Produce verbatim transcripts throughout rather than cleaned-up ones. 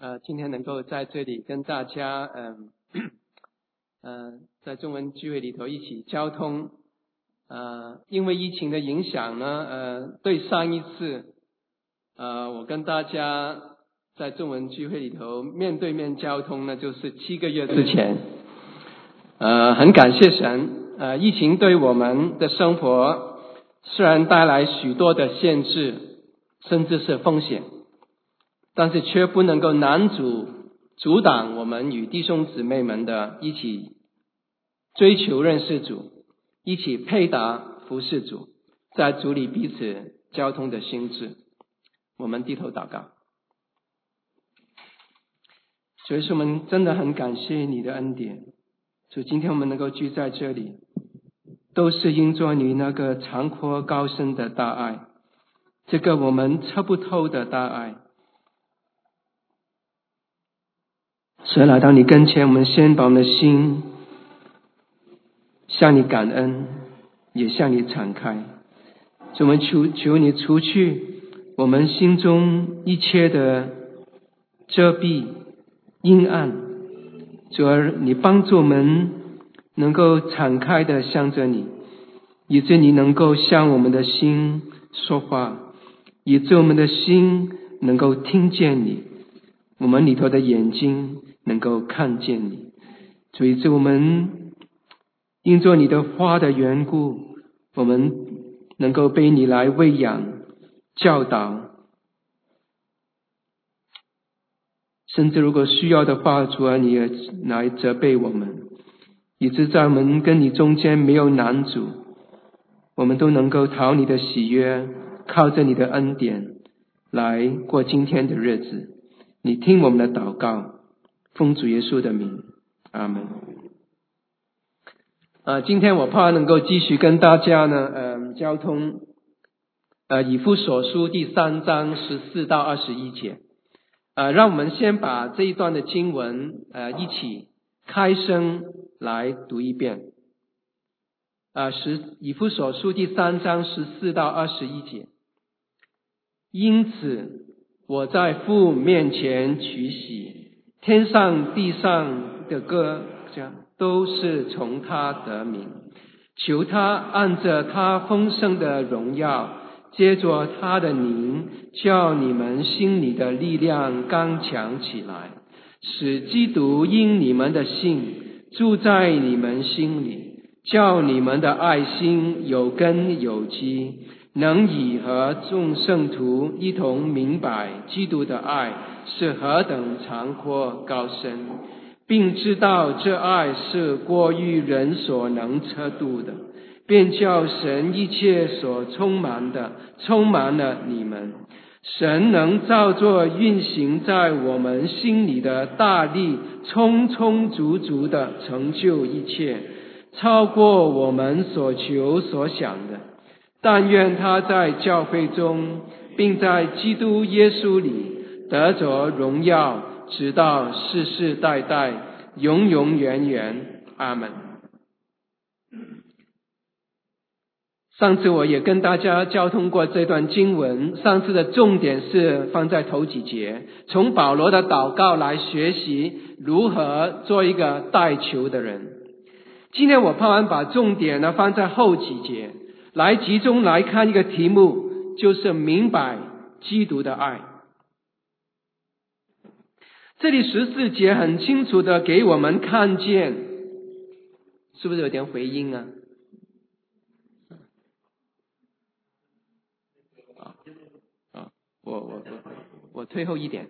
呃，今天能够在这里跟大家，嗯、呃，呃，在中文聚会里头一起交通。呃，因为疫情的影响呢，呃，对上一次，呃，我跟大家在中文聚会里头面对面交通呢，就是七个月之前。呃，很感谢神，呃，疫情对我们的生活虽然带来许多的限制，甚至是风险，但是却不能够拦阻阻挡我们与弟兄姊妹们的一起追求认识主，一起配搭服侍主，在主里彼此交通的心志。我们低头祷告。主耶稣，我们真的很感谢你的恩典。主，今天我们能够聚在这里，都是因着你那个长阔高深的大爱，这个我们测不透的大爱。所以来到你跟前，我们先把我们的心向你感恩，也向你敞开。主，我们求求你除去我们心中一切的遮蔽阴暗，主儿，你帮助我们能够敞开的向着你，以致你能够向我们的心说话，以致我们的心能够听见你，我们里头的眼睛能够看见你。主，以致我们因着你的话的缘故，我们能够被你来喂养教导，甚至如果需要的话，主啊，你也来责备我们，以致在我们跟你中间没有拦阻，我们都能够讨你的喜悦，靠着你的恩典来过今天的日子。你听我们的祷告，奉主耶稣的名，阿们。呃，今天我怕能够继续跟大家呢，呃，交通，呃，以弗所书第三章十四到二十一节。呃，让我们先把这一段的经文，呃，一起开声来读一遍。呃，十以弗所书第三章十四到二十一节。因此，我在父面前取喜，天上地上的各家都是从他得名，求他按着他丰盛的荣耀，借着他的灵，叫你们心里的力量刚强起来，使基督因你们的信住在你们心里，叫你们的爱心有根有基，能以和众圣徒一同明白基督的爱是何等长阔高深，并知道这爱是过于人所能测度的，便叫神一切所充满的充满了你们。神能照着运行在我们心里的大力，充充足足的成就一切，超过我们所求所想的。但愿他在教会中，并在基督耶稣里得着荣耀，直到世世代代，永永远远。阿们。上次我也跟大家交通过这段经文，上次的重点是放在头几节，从保罗的祷告来学习如何做一个带球的人。今天我盼望把重点呢放在后几节，来集中来看一个题目，就是明白基督的爱。这里十四节很清楚的给我们看见，是不是有点回音啊？啊啊，我我我我退后一点。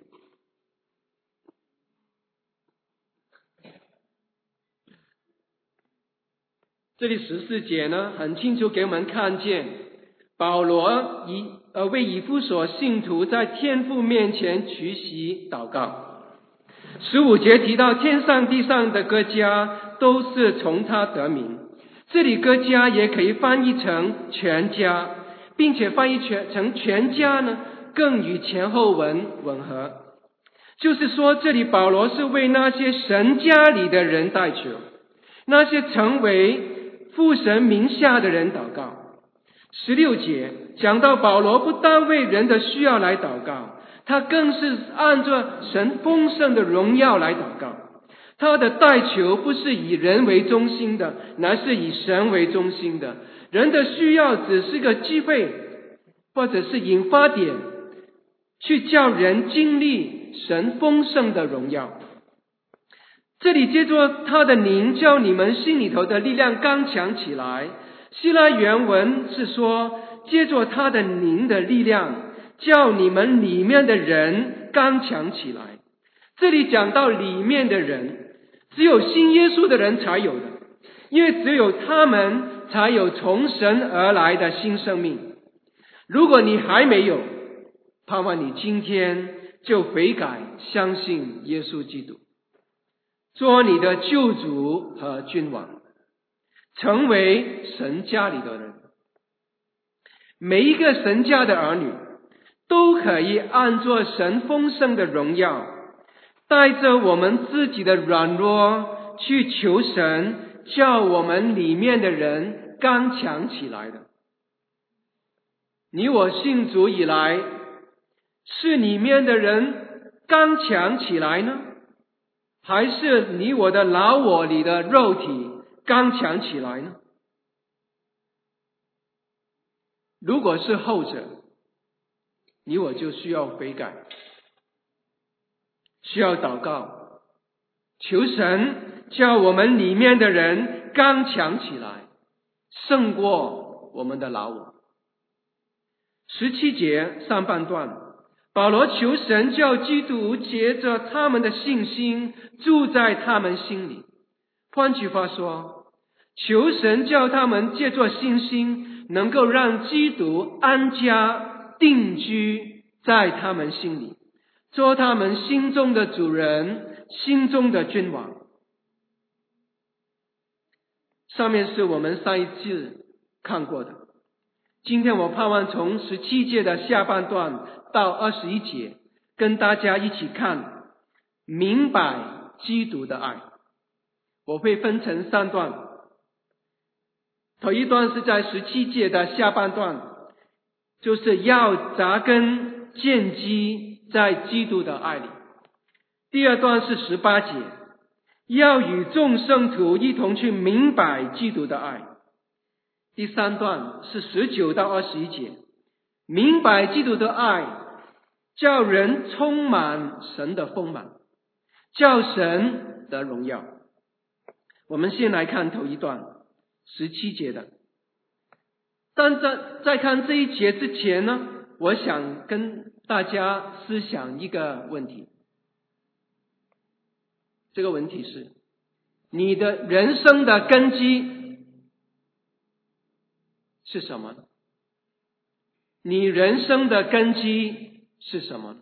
这里十四节呢，很清楚给我们看见，保罗以呃为以弗所信徒在天父面前屈膝祷告。十五节提到天上地上的各家都是从他得名，这里各家也可以翻译成全家，并且翻译成全家呢，更与前后文吻合。就是说，这里保罗是为那些神家里的人代求，那些成为父神名下的人祷告。十六节讲到保罗不单为人的需要来祷告， 他更是按照神丰盛的荣耀来祷告。他的代求不是以人为中心的，乃是以神为中心的。人的需要只是个机会，或者是引发点，去叫人经历神丰盛的荣耀。这里借着他的灵，叫你们心里头的力量刚强起来。希腊原文是说，借着他的灵的力量，叫你们里面的人刚强起来。这里讲到里面的人，只有信耶稣的人才有的，因为只有他们才有从神而来的新生命。如果你还没有，盼望你今天就悔改，相信耶稣基督，做你的救主和君王，成为神家里的人。每一个神家的儿女都可以按着神丰盛的荣耀，带着我们自己的软弱去求神，叫我们里面的人刚强起来的。你我信主以来，是里面的人刚强起来呢，还是你我的老我里的肉体刚强起来呢？如果是后者，你我就需要悔改，需要祷告，求神叫我们里面的人刚强起来，胜过我们的老我。十七节上半段，保罗求神叫基督借着他们的信心住在他们心里。换句话说，求神叫他们借着信心能够让基督安家定居在他们心里，做他们心中的主人，心中的君王。上面是我们上一次看过的，今天我盼望从十七节的下半段到二十一节，跟大家一起看明白基督的爱。我会分成三段，头一段是在十七节的下半段，就是要扎根建基在基督的爱里。第二段是十八节，要与众圣徒一同去明白基督的爱。第三段是十九到二十一节，明白基督的爱，叫人充满神的丰满，叫神的荣耀。我们先来看头一段十七节的。但在在看这一节之前呢，我想跟大家思想一个问题。这个问题是，你的人生的根基是什么？你人生的根基是什么？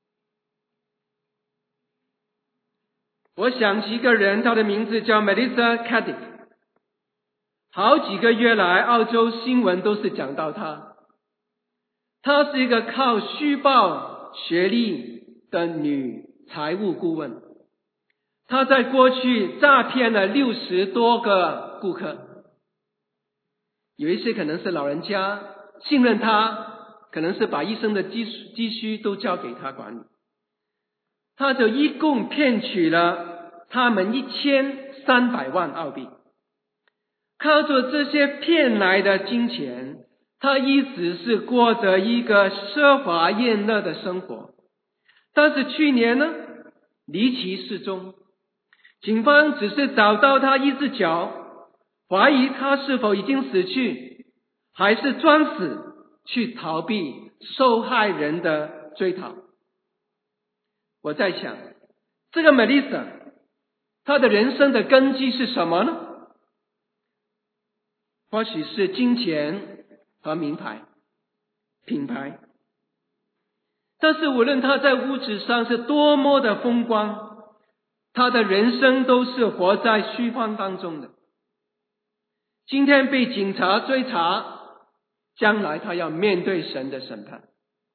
我想起一个人，他的名字叫 Melissa Caddick。 好几个月来，澳洲新闻都是讲到他。她是一个靠虚报学历的女财务顾问。她在过去诈骗了六十多个顾客，有一些可能是老人家信任她，可能是把一生的积积蓄都交给她管理。他就一共骗取了他们一千三百万澳币。靠着这些骗来的金钱，他一直是过着一个奢华宴乐的生活。但是去年呢，离奇失踪，警方只是找到他一只脚，怀疑他是否已经死去，还是装死去逃避受害人的追讨。我在想，这个 Melissa 她的人生的根基是什么呢？或许是金钱和名牌品牌。但是无论她在物质上是多么的风光，她的人生都是活在虚幻当中的。今天被警察追查，将来她要面对神的审判。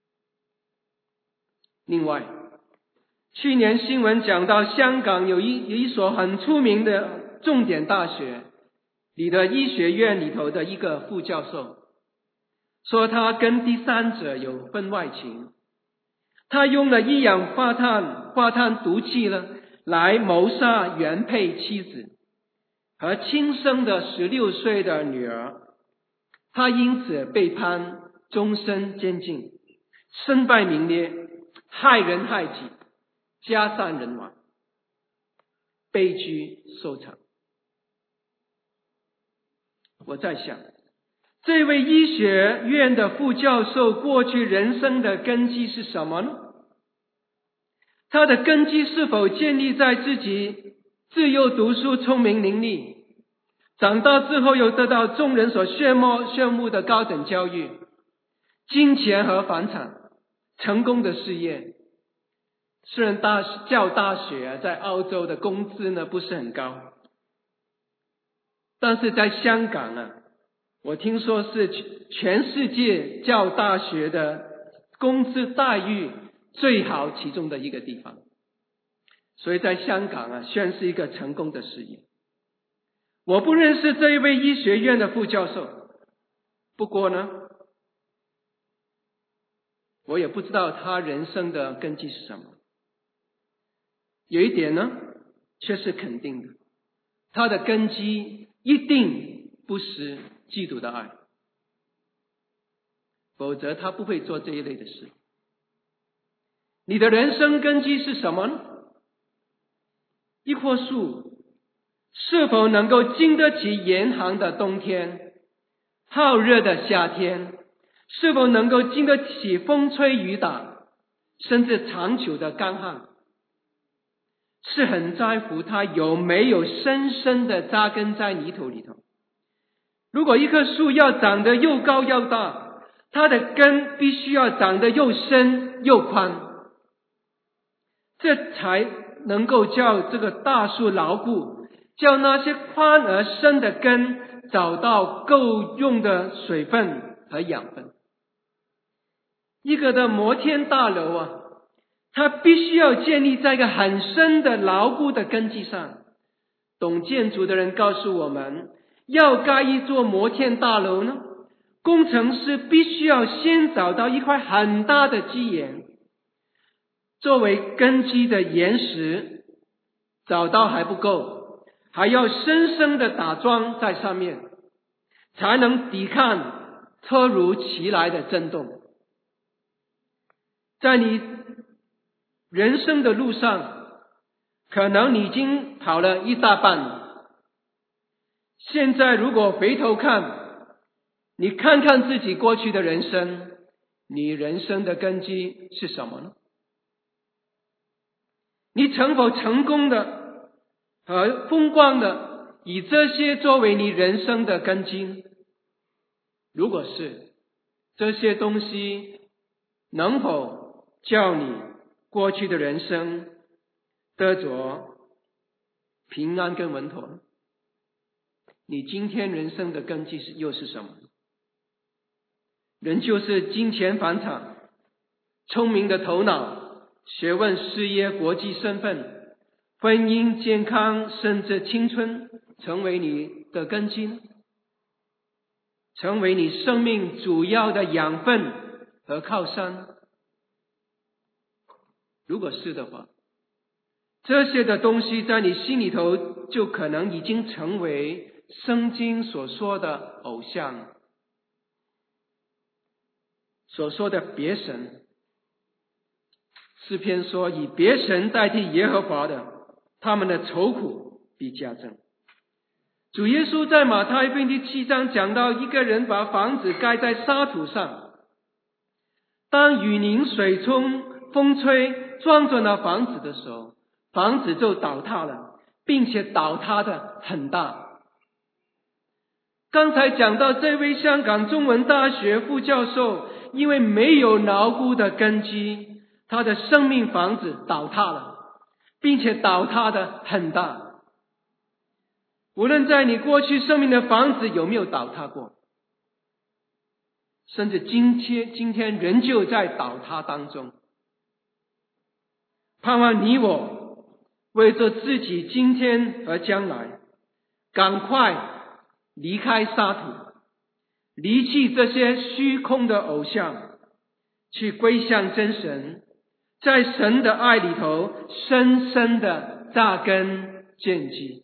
另外，去年新闻讲到香港有一有一所很出名的重点大学里的医学院里头的一个副教授，说他跟第三者有婚外情。 他用了一氧化碳化碳毒气呢，来谋杀原配妻子和亲生的十六岁的女儿。他因此被判终身监禁，身败名裂，害人害己，家散人亡，悲剧收场。我在想，这位医学院的副教授过去人生的根基是什么呢？他的根基是否建立在自己自幼读书、聪明伶俐，长大之后又得到众人所羡慕羡慕的高等教育、金钱和房产、成功的事业？虽然大教大学啊，在澳洲的工资呢不是很高，但是在香港啊，我听说是全世界教大学的工资待遇最好其中的一个地方，所以在香港啊，算是一个成功的事业。我不认识这一位医学院的副教授，不过呢，我也不知道他人生的根基是什么。有一点呢，却是肯定的，他的根基一定不是基督的爱，否则他不会做这一类的事。你的人生根基是什么呢？一棵树是否能够经得起严寒的冬天、酷热的夏天，是否能够经得起风吹雨打，甚至长久的干旱，是很在乎它有没有深深的扎根在泥土里头。如果一棵树要长得又高又大，它的根必须要长得又深又宽，这才能够叫这个大树牢固，叫那些宽而深的根找到够用的水分和养分。一个的摩天大楼啊，它必须要建立在一个很深的牢固的根基上。懂建筑的人告诉我们，要盖一座摩天大楼呢，工程师必须要先找到一块很大的基岩，作为根基的岩石，找到还不够，还要深深的打桩在上面，才能抵抗突如其来的震动。在你人生的路上，可能你已经跑了一大半，现在如果回头看，你看看自己过去的人生，你人生的根基是什么呢？你曾否成功的和风光的以这些作为你人生的根基？如果是，这些东西能否叫你过去的人生得着平安跟稳妥？你今天人生的根基是又是什么？人就是金钱房产、聪明的头脑、学问、事业、国际身份、婚姻、健康，甚至青春，成为你的根基，成为你生命主要的养分和靠山。如果是的话，这些的东西在你心里头就可能已经成为圣经所说的偶像，所说的别神。诗篇说，以别神代替耶和华的，他们的愁苦必加增。主耶稣在马太福音第七章讲到，一个人把房子盖在沙土上，当雨淋、水冲、风吹撞着那房子的时候，房子就倒塌了，并且倒塌的很大。刚才讲到这位香港中文大学副教授，因为没有牢固的根基，他的生命房子倒塌了，并且倒塌的很大。无论在你过去生命的房子有没有倒塌过，甚至今天今天仍旧在倒塌当中，盼望你我为着自己今天和将来，赶快离开沙土，离弃这些虚空的偶像，去归向真神， 在神的爱里头深深的扎根建基。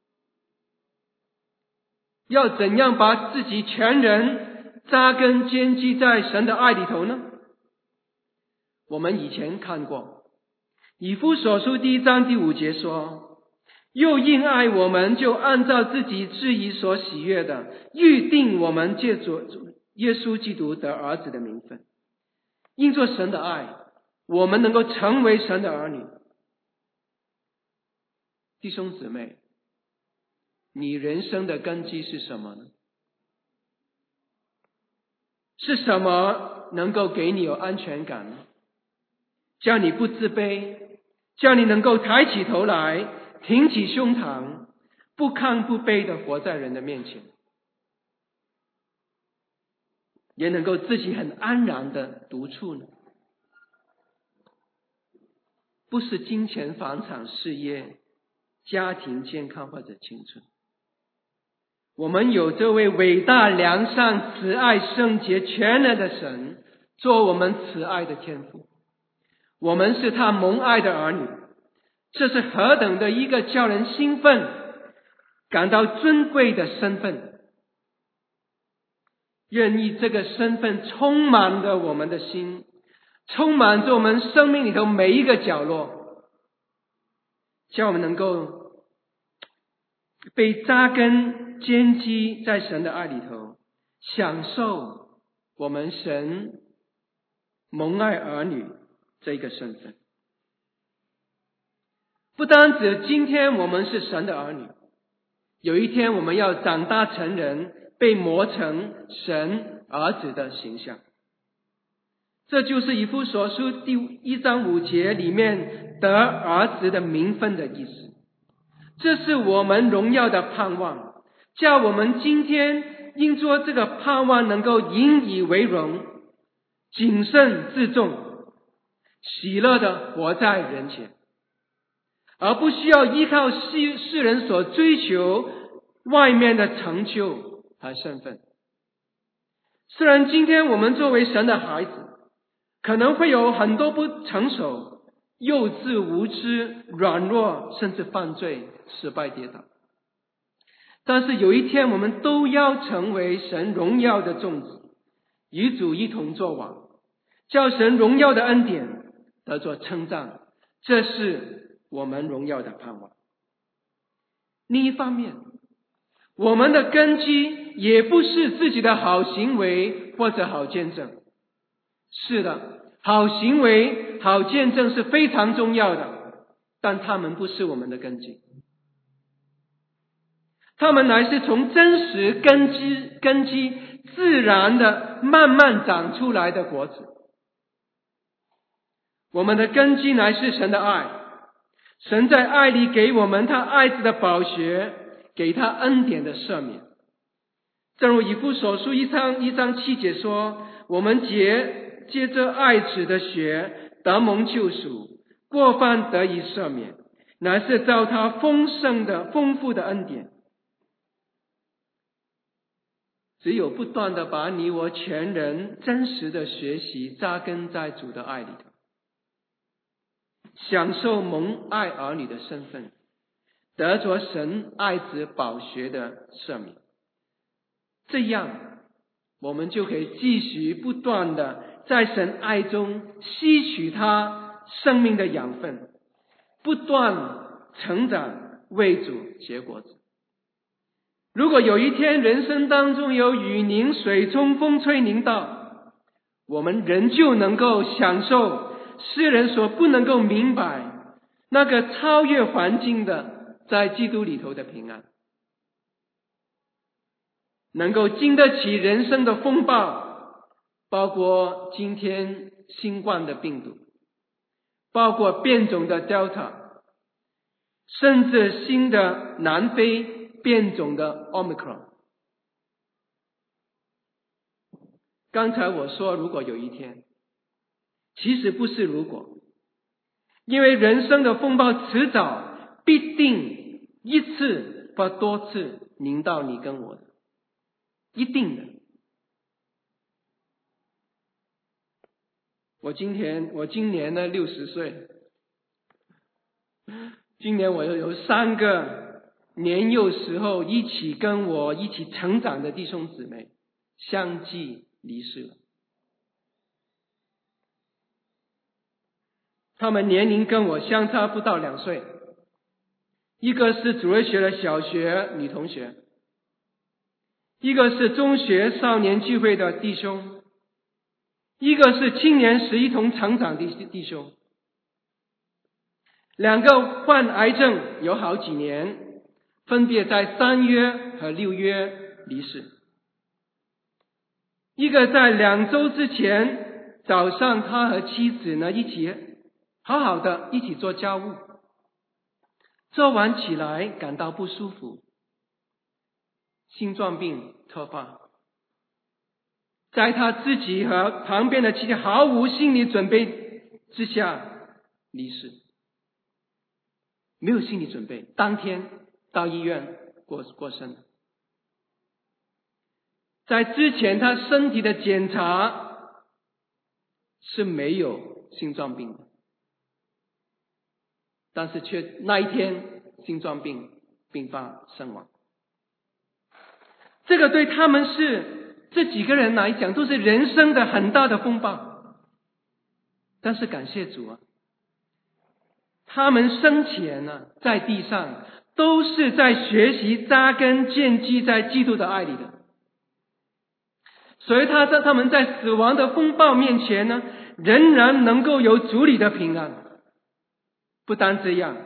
要怎样把自己全人扎根建基在神的爱里头呢？我们以前看过以弗所书第一章第五节说，又因爱我们，就按照自己旨意所喜悦的，预定我们借着耶稣基督得儿子的名分。因着神的爱，我们能够成为神的儿女。弟兄姊妹，你人生的根基是什么呢？是什么能够给你有安全感呢？叫你不自卑，叫你能够抬起头来，挺起胸膛，不亢不卑的活在人的面前，也能够自己很安然的独处呢？不是金钱、房产、事业、家庭、健康或者青春。我们有这位伟大、良善、慈爱、圣洁、全能的神做我们慈爱的天父，我们是他蒙爱的儿女。这是何等的一个叫人兴奋、感到尊贵的身份！愿意这个身份充满着我们的心，充满着我们生命里头每一个角落，叫我们能够被扎根坚基在神的爱里头，享受我们神蒙爱儿女这个身份。不单指今天我们是神的儿女，有一天我们要长大成人，被磨成神儿子的形象。这就是以弗所书第一章五节里面得儿子的名分的意思。这是我们荣耀的盼望，叫我们今天因着这个盼望能够引以为荣，谨慎自重，喜乐的活在人前，而不需要依靠世世人所追求外面的成就和身份。虽然今天我们作为神的孩子，可能会有很多不成熟、幼稚、无知、软弱，甚至犯罪、失败、跌倒，但是有一天我们都要成为神荣耀的种子，与主一同作王，叫神荣耀的恩典得作称赞。这是我们荣耀的盼望。另一方面，我们的根基也不是自己的好行为或者好见证。是的，好行为、好见证是非常重要的，但他们不是我们的根基。他们乃是从真实根基、根基自然的慢慢长出来的果子。我们的根基乃是神的爱，神在爱里给我们他爱子的宝血，给他恩典的赦免。正如以弗所书一章一章七节说，我们借借着爱子的血得蒙救赎，过犯得以赦免，乃是照他丰盛的丰富的恩典。只有不断的把你我全人真实的学习扎根在主的爱里头，享受蒙爱儿女的身份，得着神爱子宝血的赦免，这样我们就可以继续不断的在神爱中吸取他生命的养分，不断成长，为主结果子。如果有一天人生当中有雨淋、水冲、风吹淋到，我们仍旧能够享受世人所不能够明白那个超越环境的在基督里头的平安，能够经得起人生的风暴，包括今天新冠的病毒，包括变种的 Delta， 甚至新的南非变种的 Omicron。 刚才我说如果有一天，其实不是如果，因为人生的风暴迟早必定一次或多次临到你跟我的，一定的。 我今天我今年呢六十岁，今年我有三个年幼时候一起跟我一起成长的弟兄姊妹相继离世了。他们年龄跟我相差不到两岁，一个是主日学的小学女同学，一个是中学少年聚会的弟兄，一个是青年时一同成长的弟兄。两个患癌症有好几年，分别在三月和六月离世。一个在两周之前早上，他和妻子呢一起好好的一起做家务，做完起来感到不舒服，心脏病突发，在他自己和旁边的妻子毫无心理准备之下离世。没有心理准备，当天到医院过过身。在之前他身体的检查是没有心脏病的，但是却那一天心脏病并发身亡。这个对他们是这几个人来讲都是人生的很大的风暴，但是感谢主啊，他们生前呢在地上都是在学习扎根建基在基督的爱里的，所以他在他们在死亡的风暴面前呢仍然能够有主里的平安。不单这样，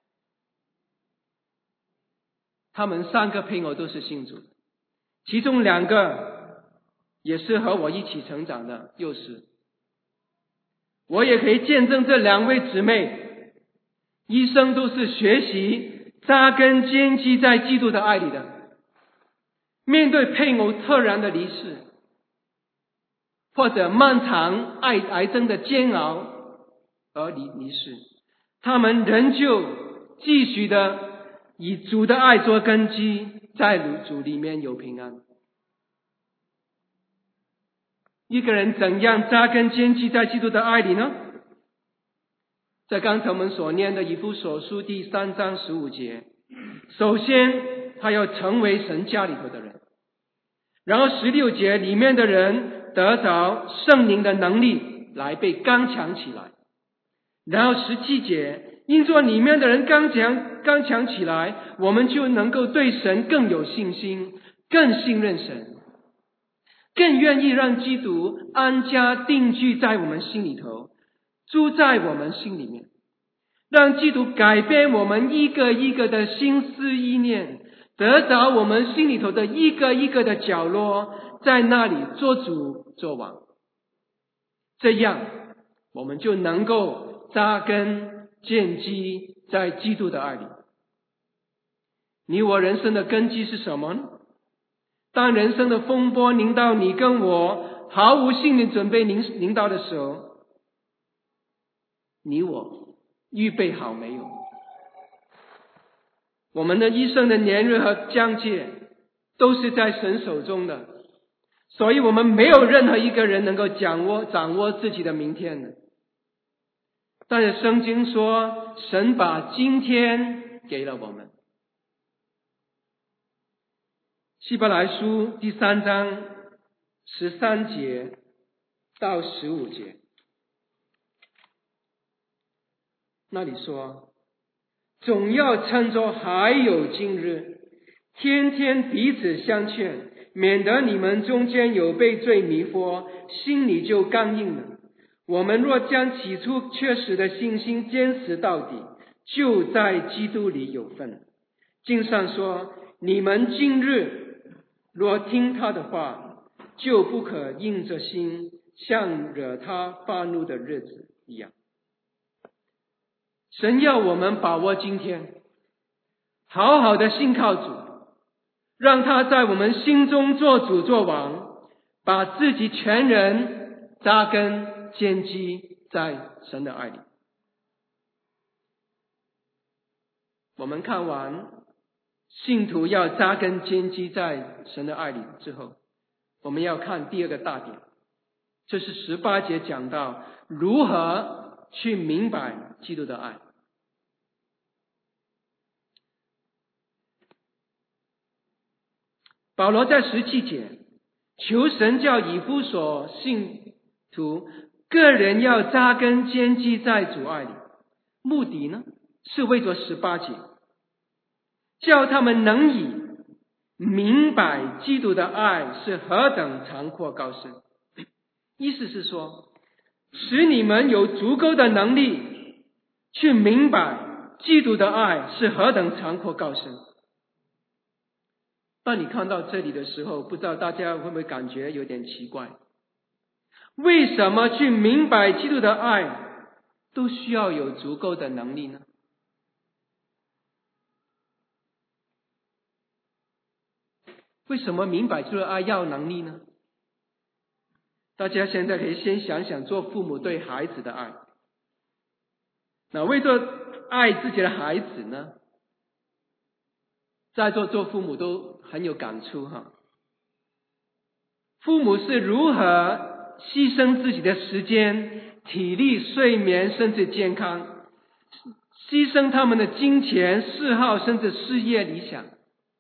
他们三个配偶都是信主的，其中两个也是和我一起成长的幼师。我也可以见证这两位姊妹一生都是学习扎根坚基在基督的爱里的。面对配偶突然的离世，或者漫长癌癌症的煎熬而离离世，他们仍旧继续的以主的爱做根基，在主里面有平安。一个人怎样扎根坚基在基督的爱里呢？在刚才我们所念的以弗所书第三章十五节，首先他要成为神家里头的人，然后十六节里面的人得着圣灵的能力来被刚强起来，然后十七节因着里面的人刚强刚强起来，我们就能够对神更有信心，更信任神，更愿意让基督安家定居在我们心里头，住在我们心里面，让基督改变我们一个一个的心思意念，得着我们心里头的一个一个的角落，在那里做主做王。这样我们就能够扎根建基在基督的爱里。你我人生的根基是什么呢？当人生的风波临到你跟我毫无心理准备临临到的时候，你我预备好没有？我们的一生的年日和疆界都是在神手中的，所以我们没有任何一个人能够掌握掌握自己的明天的。但是圣经说，神把今天给了我们。希伯来书第三章十三节到十五节，那里说，总要趁着还有今日，天天彼此相劝，免得你们中间有被罪迷惑，心里就刚硬了。我们若将起初确实的信心坚持到底，就在基督里有份。经上说，你们今日若听他的话，就不可硬着心，像惹他发怒的日子一样。神要我们把握今天，好好的信靠主，让他在我们心中做主做王，把自己全人扎根坚基在神的爱里。我们看完信徒要扎根坚基在神的爱里之后，我们要看第二个大点， 这是十八节讲到如何去明白基督的爱。保罗在十七节求神叫以弗所信徒个人要扎根坚基在主爱里，目的呢是为着十八节叫他们能以明白基督的爱是何等长阔高深。意思是说，使你们有足够的能力去明白基督的爱是何等长阔高深。当你看到这里的时候，不知道大家会不会感觉有点奇怪，为什么去明白基督的爱都需要有足够的能力呢？为什么明白基督的爱要能力呢？大家现在可以先想想做父母对孩子的爱。那为着爱自己的孩子呢，在座做父母都很有感触哈。父母是如何牺牲自己的时间、体力、睡眠，甚至健康，牺牲他们的金钱、嗜好，甚至事业理想。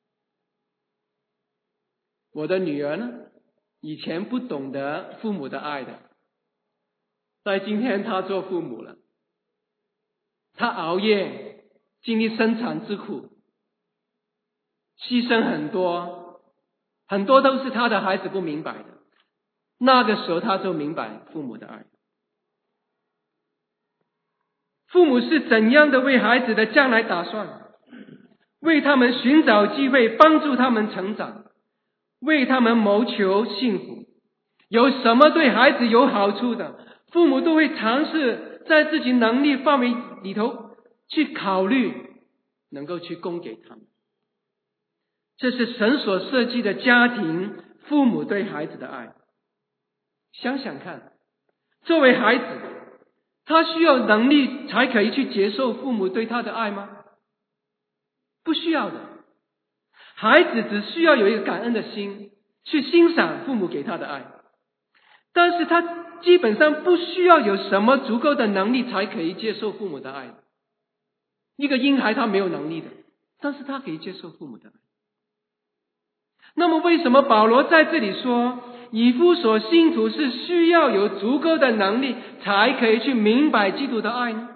我的女儿呢，以前不懂得父母的爱的，在今天她做父母了，她熬夜，经历生产之苦，牺牲很多，很多都是她的孩子不明白的。那个时候她就明白父母的爱。父母是怎样的为孩子的将来打算，为他们寻找机会，帮助他们成长，为他们谋求幸福。有什么对孩子有好处的，父母都会尝试在自己能力范围里头去考虑，能够去供给他们。这是神所设计的家庭，父母对孩子的爱。想想看，作为孩子，他需要能力才可以去接受父母对他的爱吗？不需要的。孩子只需要有一个感恩的心，去欣赏父母给他的爱。但是他基本上不需要有什么足够的能力才可以接受父母的爱。一个婴孩他没有能力的，但是他可以接受父母的爱。那么为什么保罗在这里说以弗所信徒是需要有足够的能力才可以去明白基督的爱呢？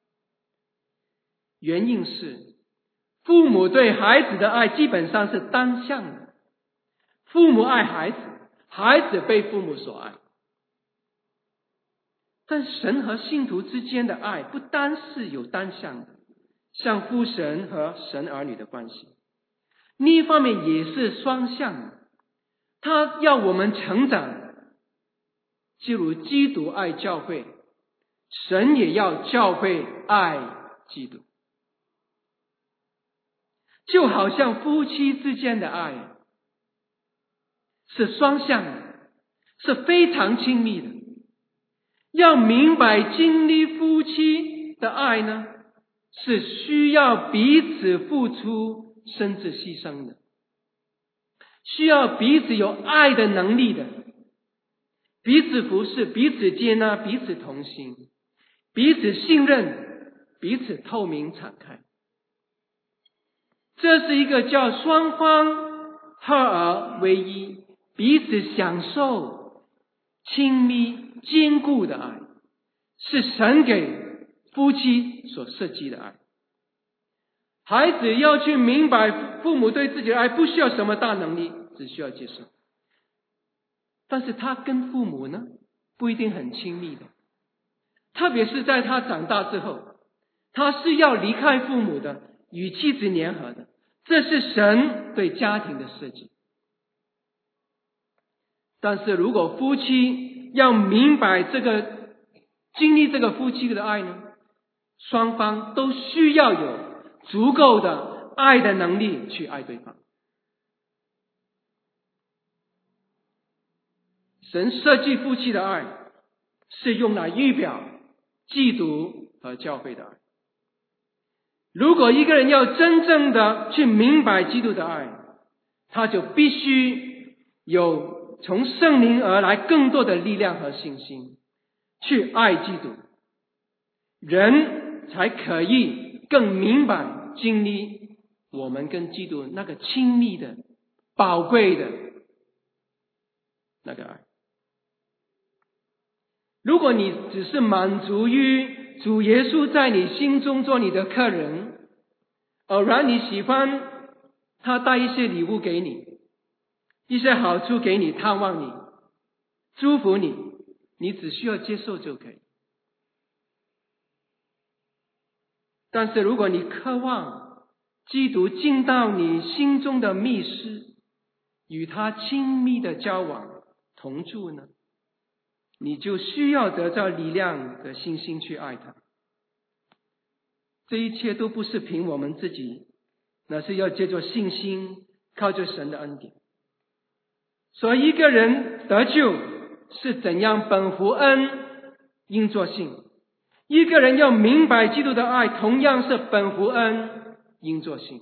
原因是父母对孩子的爱基本上是单向的，父母爱孩子，孩子被父母所爱。但神和信徒之间的爱不单是有单向的，像父神和神儿女的关系，另一方面也是双向的。他要我们成长，就如基督爱教会，神也要教会爱基督。就好像夫妻之间的爱是双向的，是非常亲密的。要明白经历夫妻的爱呢，是需要彼此付出甚至牺牲的，需要彼此有爱的能力的，彼此服侍，彼此接纳，彼此同心，彼此信任，彼此透明敞开。这是一个叫双方合而为一，彼此享受亲密坚固的爱，是神给夫妻所设计的爱。孩子要去明白父母对自己的爱不需要什么大能力，只需要接受。但是他跟父母呢，不一定很亲密的，特别是在他长大之后，他是要离开父母的，与妻子联合的，这是神对家庭的设计。但是如果夫妻要明白这个，经历这个夫妻的爱呢，双方都需要有足够的爱的能力去爱对方。神设计夫妻的爱是用来预表基督和教会的爱。如果一个人要真正的去明白基督的爱，他就必须有从圣灵而来更多的力量和信心，去爱基督，人才可以更明白经历我们跟基督那个亲密的、宝贵的那个爱。如果你只是满足于主耶稣在你心中做你的客人，偶然你喜欢他带一些礼物给你，一些好处给你，探望你，祝福你，你只需要接受就可以。但是如果你渴望基督进到你心中的密室，与他亲密的交往同住呢，你就需要得到力量的信心去爱他。这一切都不是凭我们自己，那是要借着信心，靠着神的恩典。所以一个人得救是怎样本乎恩，应作信。一个人要明白基督的爱，同样是本乎恩，应作信。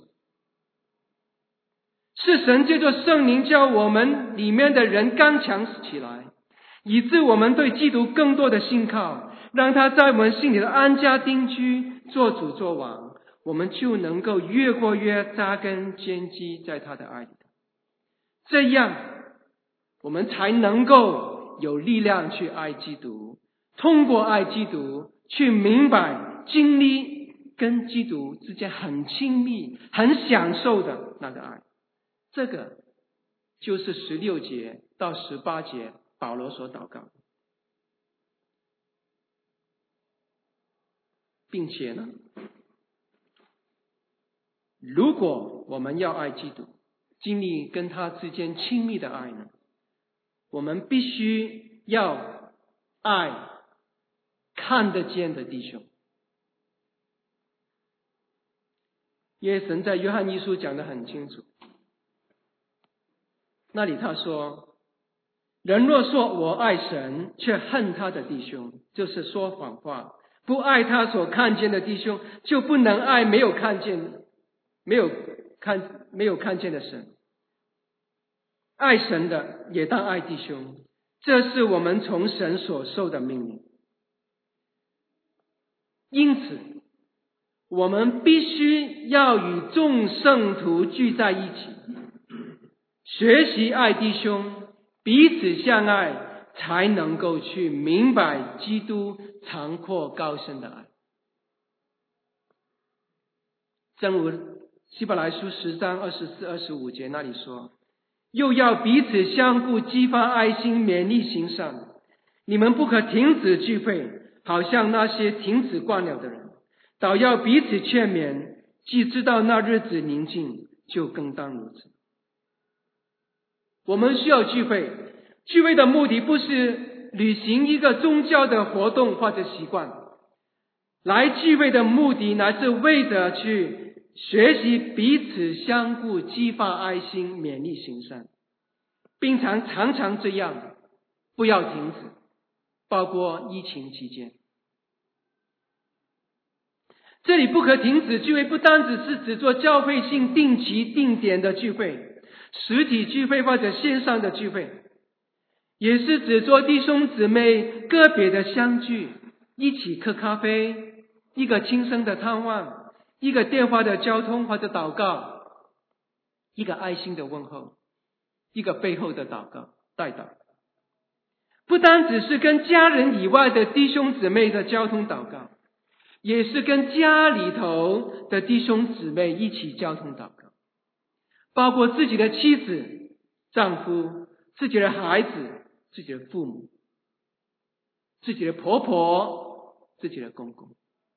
是神借着圣灵叫我们里面的人刚强起来，以致我们对基督更多的信靠，让他在我们心里的安家定居，做主做王，我们就能够越过越扎根坚基在他的爱里。这样我们才能够有力量去爱基督，通过爱基督去明白经历跟基督之间很亲密很享受的那个爱。这个就是十六节到十八节保罗所祷告，并且呢，如果我们要爱基督，经历跟他之间亲密的爱呢，我们必须要爱看得见的弟兄。因为神在约翰一书讲得很清楚，那里他说，人若说我爱神，却恨他的弟兄，就是说谎话。不爱他所看见的弟兄，就不能爱没有看见没有看没有看见的神。爱神的也当爱弟兄，这是我们从神所受的命令。因此我们必须要与众圣徒聚在一起，学习爱弟兄，彼此相爱，才能够去明白基督长阔高深的爱。正如希伯来书十章二十四、二十五节那里说，又要彼此相顾，激发爱心，勉励行善。你们不可停止聚会，好像那些停止惯了的人，倒要彼此劝勉，既知道那日子临近，就更当如此。我们需要聚会，聚会的目的不是履行一个宗教的活动或者习惯，来聚会的目的乃是为着去学习彼此相顾，激发爱心，勉励行善，并常常常这样，不要停止，包括疫情期间。这里不可停止聚会，不单只是指做教会性定期定点的聚会，实体聚会或者线上的聚会，也是指做弟兄姊妹个别的相聚，一起喝咖啡，一个轻声的探望，一个电话的交通或者祷告，一个爱心的问候，一个背后的祷告代祷。不单只是跟家人以外的弟兄姊妹的交通祷告，也是跟家里头的弟兄姊妹一起交通祷告，包括自己的妻子、丈夫、自己的孩子、自己的父母、自己的婆婆、自己的公公。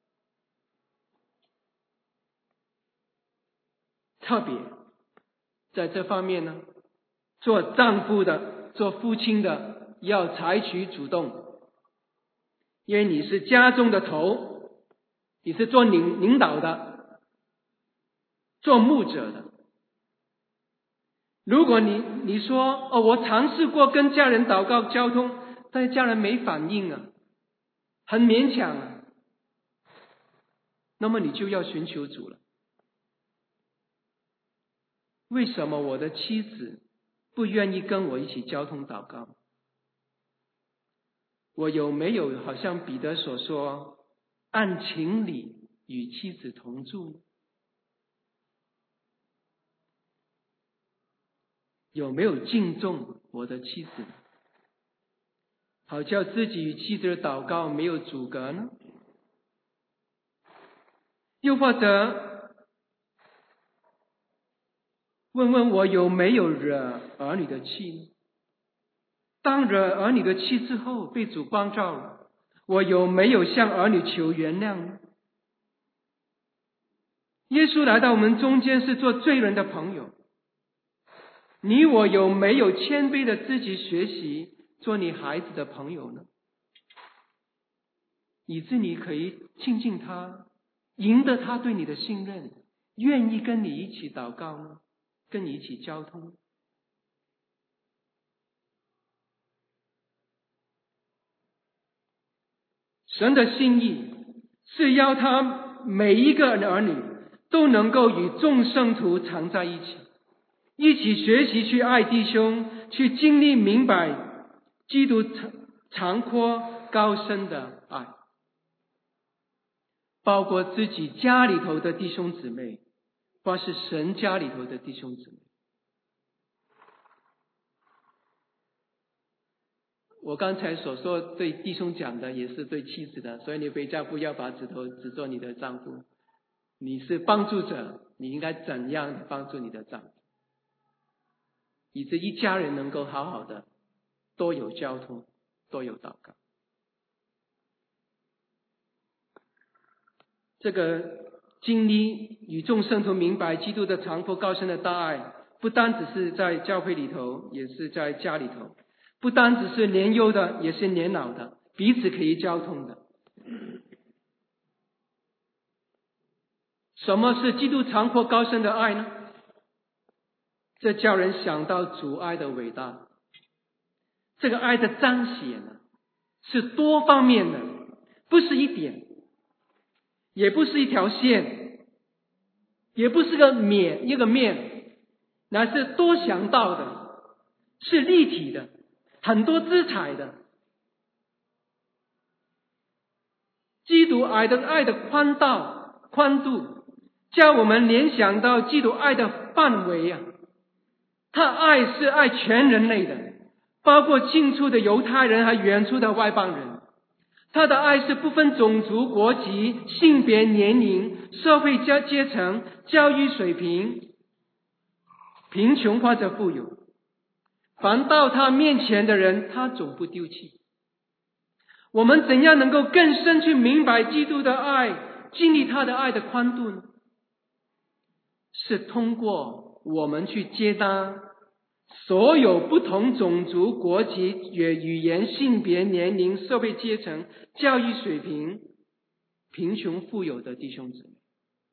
特别在这方面呢，做丈夫的、做父亲的要采取主动，因为你是家中的头，你是做领领导的，做牧者的。如果你你说哦，我尝试过跟家人祷告交通，但是家人没反应啊，很勉强啊，那么你就要寻求主了。为什么我的妻子不愿意跟我一起交通祷告？我有没有好像彼得所说，按情理与妻子同住？有没有敬重我的妻子，好叫自己与妻子的祷告没有阻隔呢？又或者问问我有没有惹儿女的气呢？当惹儿女的气之后被主光照了，我有没有向儿女求原谅呢？耶稣来到我们中间是做罪人的朋友，你我有没有谦卑的自己学习做你孩子的朋友呢？以致你可以亲近他，赢得他对你的信任，愿意跟你一起祷告呢，跟你一起交通。神的心意是要他每一个儿女都能够与众圣徒常在一起，一起学习去爱弟兄，去经历明白基督长阔高深的爱，包括自己家里头的弟兄姊妹，或是神家里头的弟兄姊妹。我刚才所说对弟兄讲的也是对妻子的，所以你回家不要把指头指做你的丈夫。你是帮助者，你应该怎样帮助你的丈夫，以致一家人能够好好的都有交通，都有祷告。这个经历与众圣徒明白基督的长阔高深的大爱，不单只是在教会里头，也是在家里头，不单只是年幼的，也是年老的，彼此可以交通的。什么是基督长阔高深的爱呢？这叫人想到主爱的伟大。这个爱的彰显呢，是多方面的，不是一点，也不是一条线，也不是个面一个面，乃是多想到的，是立体的，很多姿彩的。基督爱的爱的宽道宽度，叫我们联想到基督爱的范围啊。他爱是爱全人类的，包括近处的犹太人和远处的外邦人。他的爱是不分种族、国籍、性别、年龄、社会阶层、教育水平、贫穷或者富有，凡到他面前的人，他总不丢弃。我们怎样能够更深去明白基督的爱，经历他的爱的宽度呢？是通过我们去接纳所有不同种族、国籍、语言、性别、年龄、社会阶层、教育水平、贫穷富有的弟兄姊妹。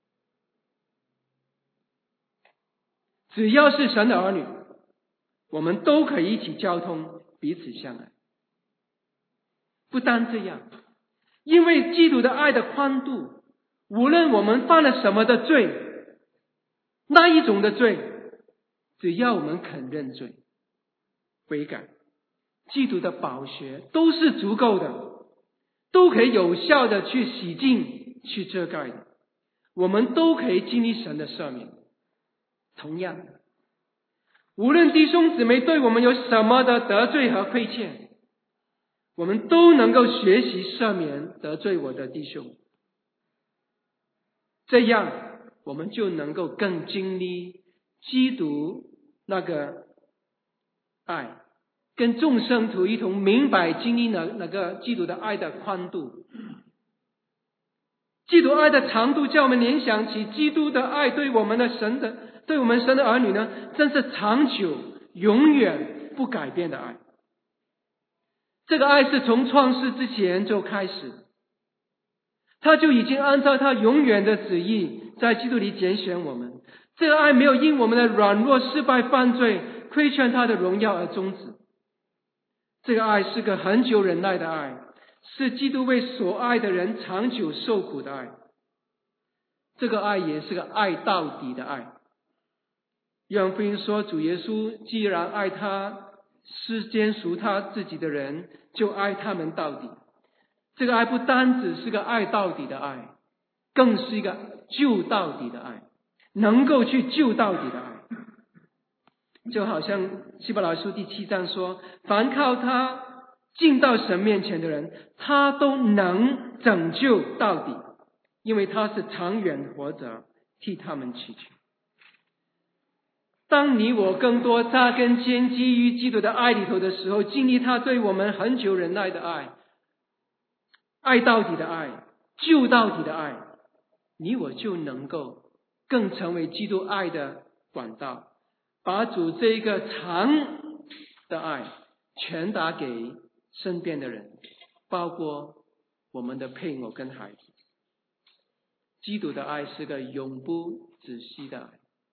只要是神的儿女，我们都可以一起交通，彼此相爱。不单这样，因为基督的爱的宽度，无论我们犯了什么的罪，那一种的罪，只要我们肯认罪悔改，基督的宝血都是足够的，都可以有效的去洗净去遮盖的，我们都可以经历神的赦免。同样的，无论弟兄姊妹对我们有什么的得罪和亏欠，我们都能够学习赦免得罪我的弟兄，这样我们就能够更经历基督那个爱，跟众圣徒一同明白经历了那个基督的爱的宽度。基督爱的长度叫我们联想起基督的爱对我们的神的对我们神的儿女呢，真是长久永远不改变的爱。这个爱是从创世之前就开始，他就已经按照他永远的旨意在基督里拣选我们。这个爱没有因我们的软弱、失败、犯罪亏欠他的荣耀而终止。这个爱是个很久忍耐的爱，是基督为所爱的人长久受苦的爱。这个爱也是个爱到底的爱。 约翰福音说，主耶稣既然爱他世间属他自己的人，就爱他们到底。这个爱不单只是个爱到底的爱，更是一个救到底的爱，能够去救到底的爱。就好像希伯来书第七章说，凡靠他进到神面前的人，他都能拯救到底，因为他是长远活着，替他们祈求。当你我更多扎根坚基于基督的爱里头的时候，经历他对我们恒久忍耐的爱，爱到底的爱，救到底的爱，你我就能够更成为基督爱的管道，把主这一个长的爱传达给身边的人，包括我们的配偶跟孩子。基督的爱是个永不止息的爱。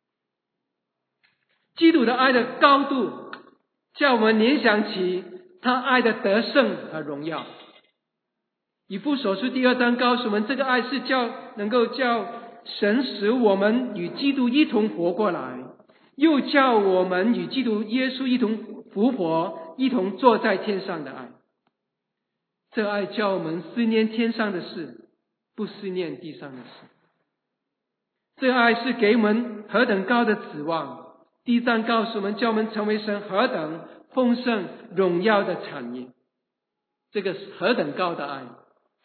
基督的爱的高度叫我们联想起他爱的得胜和荣耀。以弗所书第二章告诉我们，这个爱是叫能够叫神使我们与基督一同活过来，又叫我们与基督耶稣一同复活，一同坐在天上的爱。这爱叫我们思念天上的事，不思念地上的事。这爱是给我们何等高的指望。第一章告诉我们，叫我们成为神何等丰盛荣耀的产业。这个何等高的爱。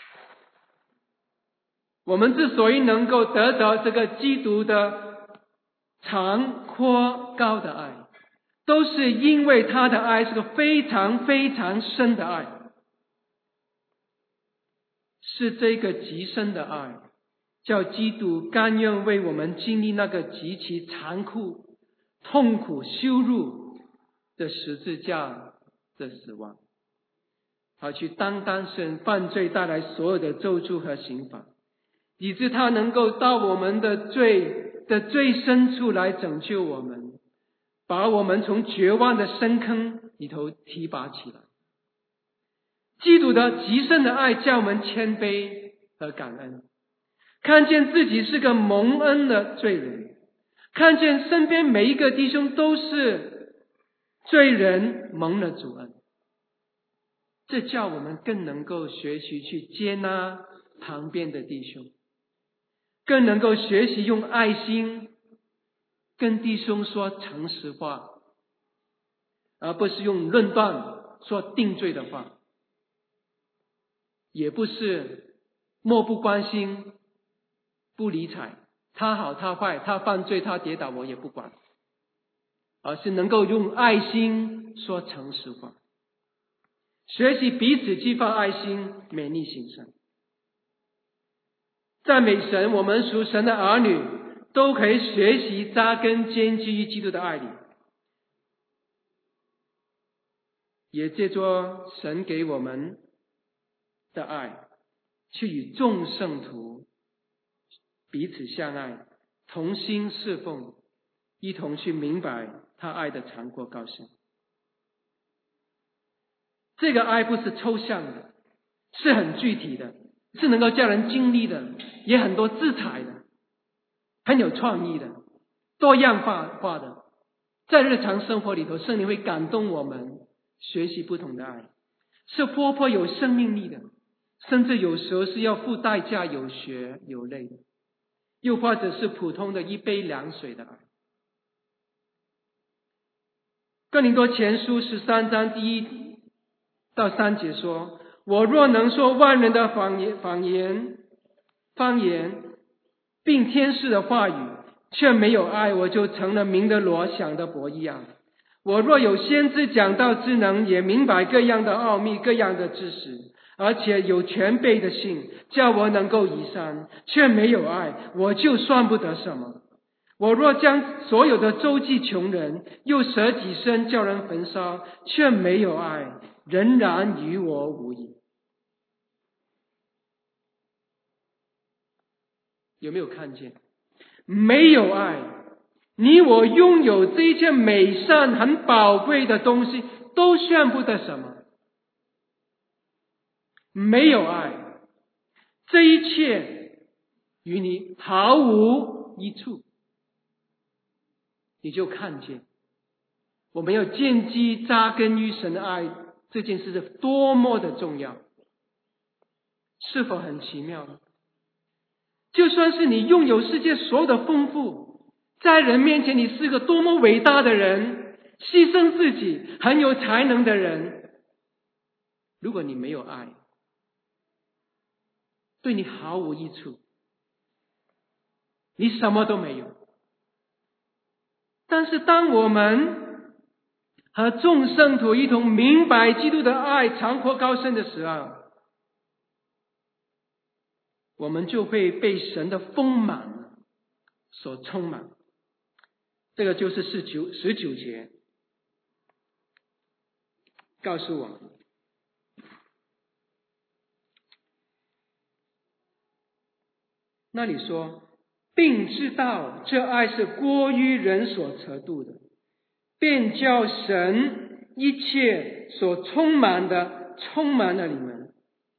我们之所以能够得着这个基督的长阔高的爱，都是因为他的爱是个非常非常深的爱，是这个极深的爱，叫基督甘愿为我们经历那个极其残酷、痛苦、羞辱的十字架的死亡，而去担当神犯罪带来所有的咒诅和刑罚，以致他能够到我们的罪的最深处来拯救我们，把我们从绝望的深坑里头提拔起来。基督的极深的爱叫我们谦卑和感恩，看见自己是个蒙恩的罪人，看见身边每一个弟兄都是罪人蒙了主恩，这叫我们更能够学习去接纳旁边的弟兄，更能够学习用爱心跟弟兄说诚实话，而不是用论断说定罪的话，也不是漠不关心不理睬，他好他坏，他犯罪他跌倒我也不管，而是能够用爱心说诚实话，学习彼此激发爱心，勉励行善。赞美神，我们属神的儿女都可以学习扎根坚基于基督的爱里，也借着神给我们的爱，去与众圣徒彼此相爱，同心侍奉，一同去明白他爱的长阔高深。这个爱不是抽象的，是很具体的，是能够叫人经历的，也很多姿彩的，很有创意的，多样化化的。在日常生活里头，圣灵会感动我们学习不同的爱，是活泼有生命力的，甚至有时候是要付代价有血有泪的，又或者是普通的一杯凉水的爱。哥林多前书十三章第一到三节说，我若能说万人的方言方言方言并天使的话语，却没有爱，我就成了鸣的锣响的钹一样。我若有先知讲道之能，也明白各样的奥秘各样的知识，而且有全备的信，叫我能够移山，却没有爱，我就算不得什么。我若将所有的周济穷人，又舍己身叫人焚烧，却没有爱，仍然与我无益。有没有看见？没有爱，你我拥有这一切美善很宝贵的东西，都算不得什么。没有爱，这一切与你毫无益处。 你就看见我们要建基扎根于神的爱这件事是多么的重要。是否很奇妙呢？就算是你拥有世界所有的丰富，在人面前你是个多么伟大的人，牺牲自己很有才能的人，如果你没有爱，对你毫无益处，你什么都没有。但是当我们和众圣徒一同明白基督的爱长阔高深的时候，我们就会被神的丰满所充满。这个就是十九十九节告诉我们，那里说，并知道这爱是过于人所测度的，便叫神一切所充满的充满了你们。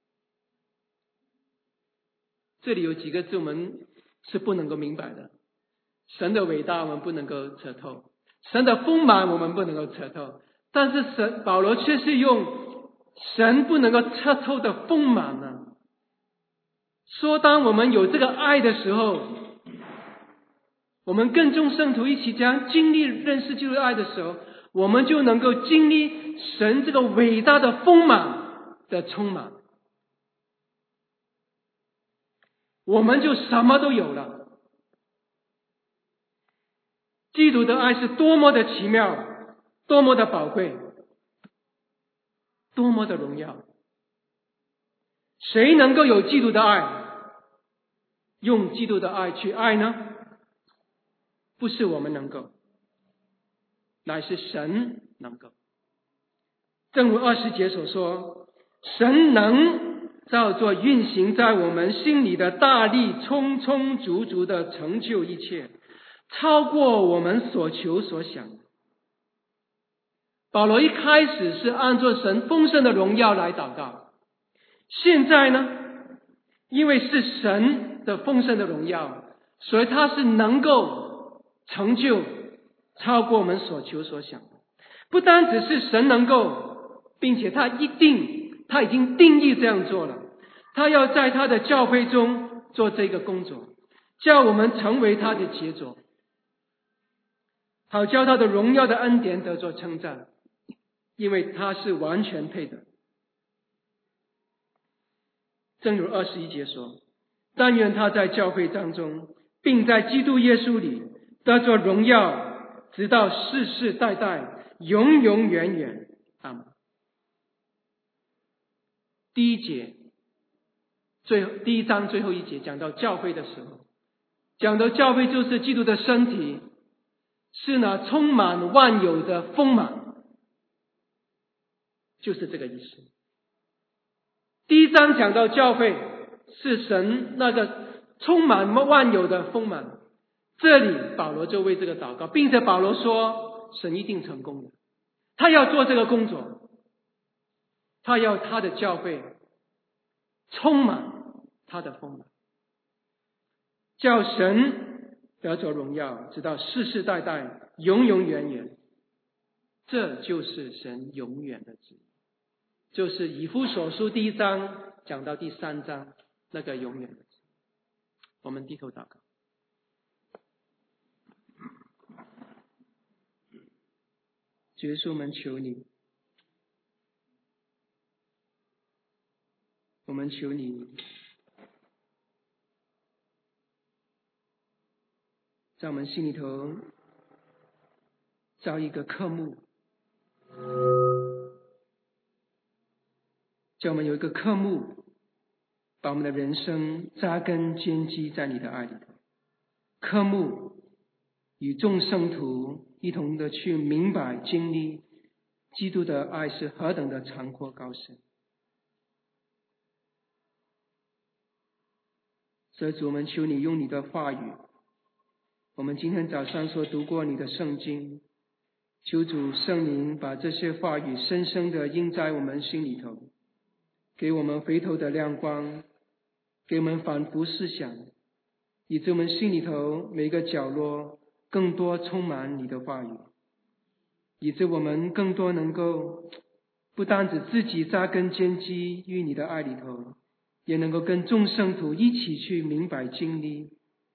这里有几个字我们是不能够明白的。神的伟大我们不能够测透，神的丰满我们不能够测透，但是神保罗却是用神不能够测透的丰满呢，说当我们有这个爱的时候，我们跟众圣徒一起将经历认识基督的爱的时候，我们就能够经历神这个伟大的丰满的充满，我们就什么都有了。基督的爱是多么的奇妙，多么的宝贵，多么的荣耀。谁能够有基督的爱，用基督的爱去爱呢？不是我们能够，乃是神能够。正如二十节所说，神能照作运行在我们心里的大力，充充足足的成就一切，超过我们所求所想。保罗一开始是按照神丰盛的荣耀来祷告，现在呢，因为是神的丰盛的荣耀，所以他是能够成就超过我们所求所想。不单只是神能够，并且他一定他已经定义这样做了，他要在他的教会中做这个工作，叫我们成为他的杰作，好叫他的荣耀的恩典得着称赞，因为他是完全配的。正如二十一节说，但愿他在教会当中，并在基督耶稣里得着荣耀，直到世世代代，永永远远。阿们。第一节最后第一章最后一节讲到教会的时候，讲到教会就是基督的身体，是那充满万有的丰满，就是这个意思。第一章讲到教会是神那个充满万有的丰满，这里保罗就为这个祷告，并且保罗说神一定成功的，他要做这个工作，他要他的教会充满他的丰满，叫神得着荣耀，直到世世代代，永永远远。这就是神永远的旨意，就是以弗所书第一章讲到第三章那个永远的旨意。我们低头祷告。主耶稣，我们求你，我们求你在我们心里头造一个科目，叫我们有一个科目，把我们的人生扎根坚基在你的爱里头。科目与众圣徒一同的去明白经历基督的爱是何等的长阔高深。所以主，我们求你用你的话语，我们今天早上所读过你的圣经，求主圣灵把这些话语深深的印在我们心里头，给我们回头的亮光，给我们反复思想，以致我们心里头每个角落更多充满你的话语，以致我们更多能够不单止自己扎根坚基于你的爱里头，也能够跟众圣徒一起去明白经历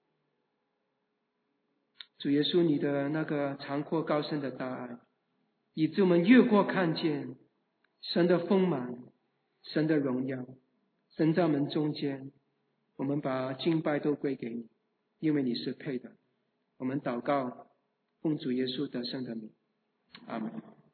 主耶稣你的那个长阔高深的大爱，以致我们越过看见神的丰满，神的荣耀，神在我们中间，我们把敬拜都归给你，因为你是配的。我们祷告，奉主耶稣得胜的名，阿们。